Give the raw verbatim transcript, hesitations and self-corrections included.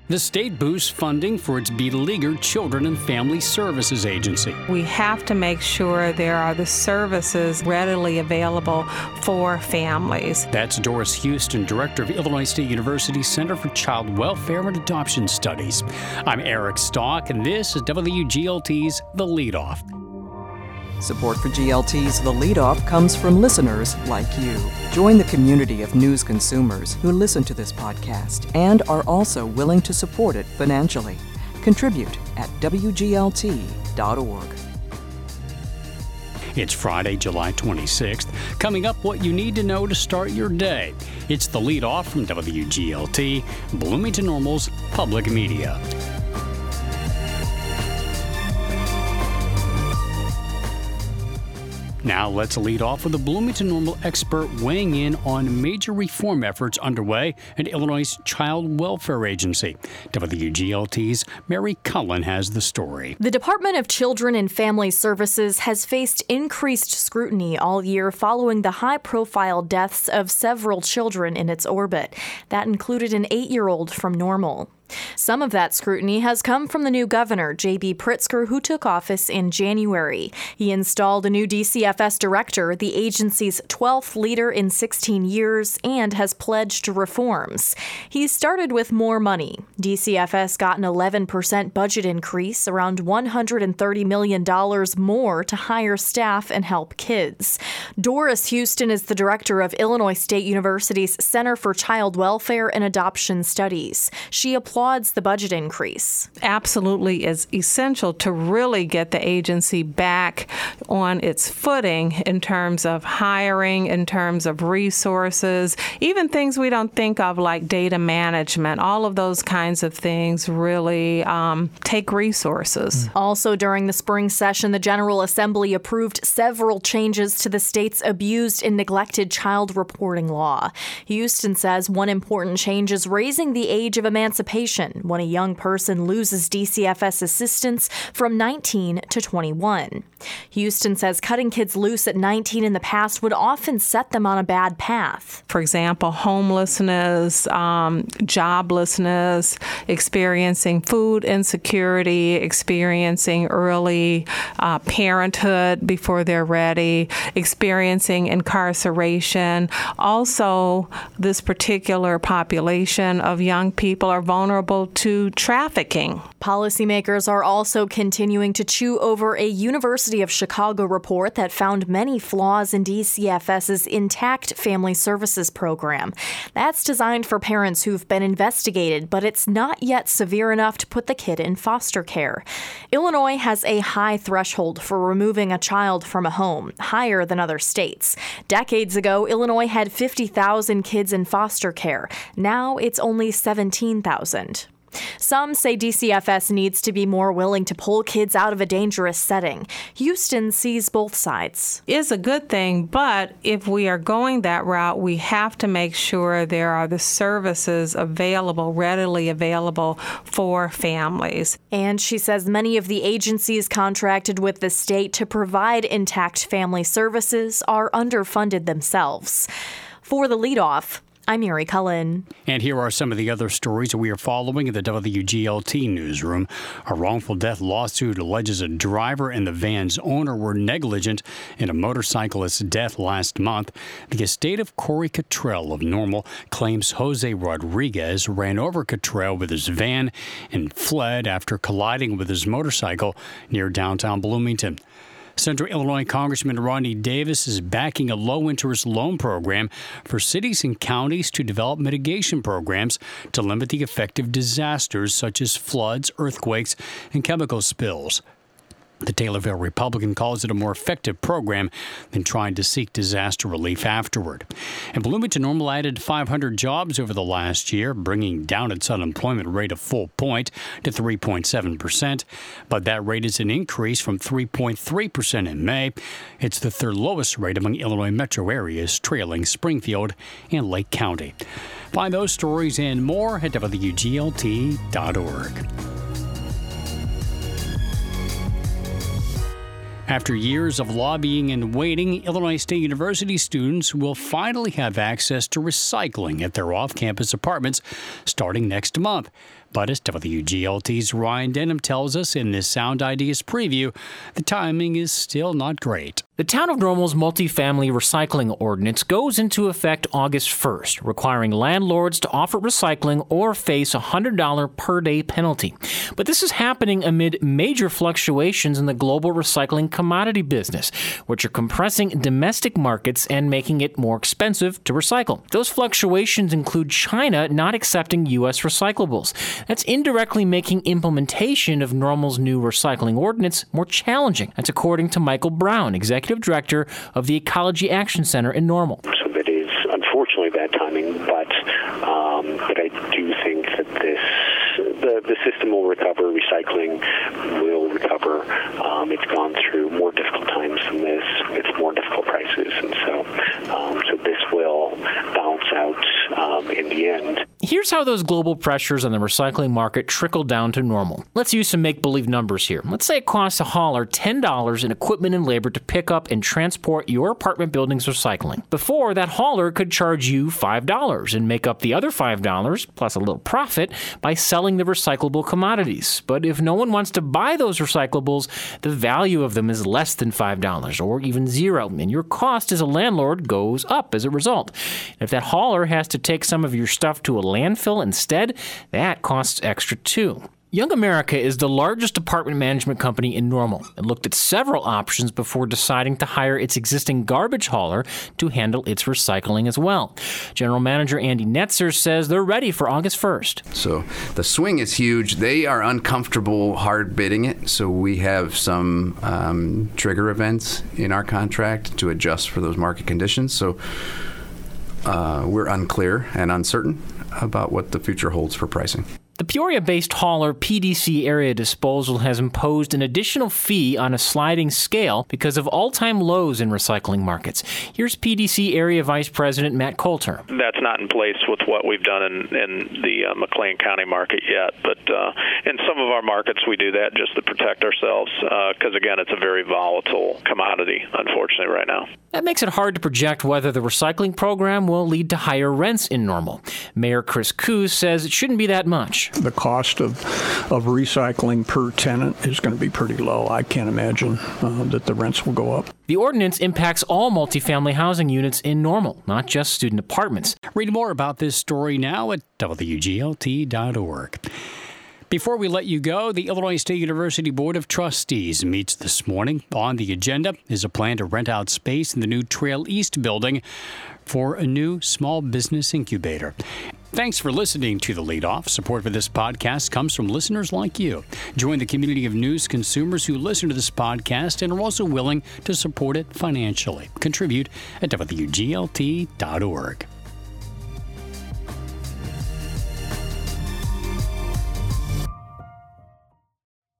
The state boosts funding for its beleaguered Children and Family Services Agency. We have to make sure there are the services readily available for families. That's Doris Houston, director of Illinois State University's Center for Child Welfare and Adoption Studies. I'm Eric Stock, and this is W G L T's The Leadoff. Support for G L T's The Leadoff comes from listeners like you. Join the community of news consumers who listen to this podcast and are also willing to support it financially. Contribute at W G L T dot org. It's Friday, July twenty-sixth. Coming up, what you need to know to start your day. It's The Leadoff from W G L T, Bloomington Normal's public media. Now let's lead off with a Bloomington Normal expert weighing in on major reform efforts underway at Illinois' Child Welfare Agency. W G L T's Mary Cullen has the story. The Department of Children and Family Services has faced increased scrutiny all year following the high-profile deaths of several children in its orbit. That included an eight-year-old from Normal. Some of that scrutiny has come from the new governor, J B Pritzker, who took office in January. He installed a new D C F S director, the agency's twelfth leader in sixteen years, and has pledged reforms. He started with more money. D C F S got an eleven percent budget increase, around one hundred thirty million dollars more to hire staff and help kids. Doris Houston is the director of Illinois State University's Center for Child Welfare and Adoption Studies. She applied applauds the budget increase. Absolutely is essential to really get the agency back on its footing in terms of hiring, in terms of resources, even things we don't think of like data management. All of those kinds of things really um, take resources. Also during the spring session, the General Assembly approved several changes to the state's abused and neglected child reporting law. Houston says one important change is raising the age of emancipation when a young person loses D C F S assistance from nineteen to twenty-one. Houston says cutting kids loose at nineteen in the past would often set them on a bad path. For example, homelessness, um, joblessness, experiencing food insecurity, experiencing early uh, parenthood before they're ready, experiencing incarceration. Also, this particular population of young people are vulnerable to trafficking. Policymakers are also continuing to chew over a University of Chicago report that found many flaws in D C F S's Intact Family Services program. That's designed for parents who've been investigated, but it's not yet severe enough to put the kid in foster care. Illinois has a high threshold for removing a child from a home, higher than other states. Decades ago, Illinois had fifty thousand kids in foster care. Now it's only seventeen thousand. Some say D C F S needs to be more willing to pull kids out of a dangerous setting. Houston sees both sides. It's a good thing, but if we are going that route, we have to make sure there are the services available, readily available for families. And she says many of the agencies contracted with the state to provide Intact Family Services are underfunded themselves. For The Leadoff, I'm Mary Cullen. And here are some of the other stories that we are following in the W G L T newsroom. A wrongful death lawsuit alleges a driver and the van's owner were negligent in a motorcyclist's death last month. The estate of Corey Cottrell of Normal claims Jose Rodriguez ran over Cottrell with his van and fled after colliding with his motorcycle near downtown Bloomington. Central Illinois Congressman Rodney Davis is backing a low-interest loan program for cities and counties to develop mitigation programs to limit the effect of disasters such as floods, earthquakes, and chemical spills. The Taylorville Republican calls it a more effective program than trying to seek disaster relief afterward. And Bloomington Normal added five hundred jobs over the last year, bringing down its unemployment rate a full point to three point seven percent. But that rate is an increase from three point three percent in May. It's the third lowest rate among Illinois metro areas, trailing Springfield and Lake County. Find those stories and more at W G L T dot org. After years of lobbying and waiting, Illinois State University students will finally have access to recycling at their off-campus apartments starting next month. But as W G L T's Ryan Denham tells us in this Sound Ideas preview, the timing is still not great. The Town of Normal's multifamily recycling ordinance goes into effect August first, requiring landlords to offer recycling or face a one hundred dollars per day penalty. But this is happening amid major fluctuations in the global recycling commodity business, which are compressing domestic markets and making it more expensive to recycle. Those fluctuations include China not accepting U S recyclables. That's indirectly making implementation of Normal's new recycling ordinance more challenging. That's according to Michael Brown, executive director of the Ecology Action Center in Normal. So that is unfortunately bad timing, but um, but I do think that this the the system will recover. Recycling will recover. Um, it's gone through more difficult times than this. It's more difficult prices, and so um, so this will balance out um, in the end. Here's how those global pressures on the recycling market trickle down to Normal. Let's use some make-believe numbers here. Let's say it costs a hauler ten dollars in equipment and labor to pick up and transport your apartment building's recycling. Before, that hauler could charge you five dollars and make up the other five dollars, plus a little profit, by selling the recyclable commodities. But if no one wants to buy those recyclables, the value of them is less than five dollars or even zero, and your cost as a landlord goes up as a result. If that hauler has to take some of your stuff to a landfill instead, that costs extra too. Young America is the largest apartment management company in Normal and looked at several options before deciding to hire its existing garbage hauler to handle its recycling as well. General Manager Andy Netzer says they're ready for August first. So the swing is huge. They are uncomfortable hard bidding it, so we have some um, trigger events in our contract to adjust for those market conditions. So uh, we're unclear and uncertain about what the future holds for pricing. The Peoria-based hauler P D C Area Disposal has imposed an additional fee on a sliding scale because of all-time lows in recycling markets. Here's P D C Area Vice President Matt Coulter. That's not in place with what we've done in, in the uh, McLean County market yet, but uh, in some of our markets we do that just to protect ourselves because, uh, again, it's a very volatile commodity, unfortunately, right now. That makes it hard to project whether the recycling program will lead to higher rents in Normal. Mayor Chris Coos says it shouldn't be that much. The cost of of recycling per tenant is going to be pretty low. I can't imagine uh, that the rents will go up. The ordinance impacts all multifamily housing units in Normal, not just student apartments. Read more about this story now at W G L T dot org. Before we let you go, the Illinois State University Board of Trustees meets this morning. On the agenda is a plan to rent out space in the new Trail East building for a new small business incubator. Thanks for listening to The Lead Off. Support for this podcast comes from listeners like you. Join the community of news consumers who listen to this podcast and are also willing to support it financially. Contribute at W G L T dot org.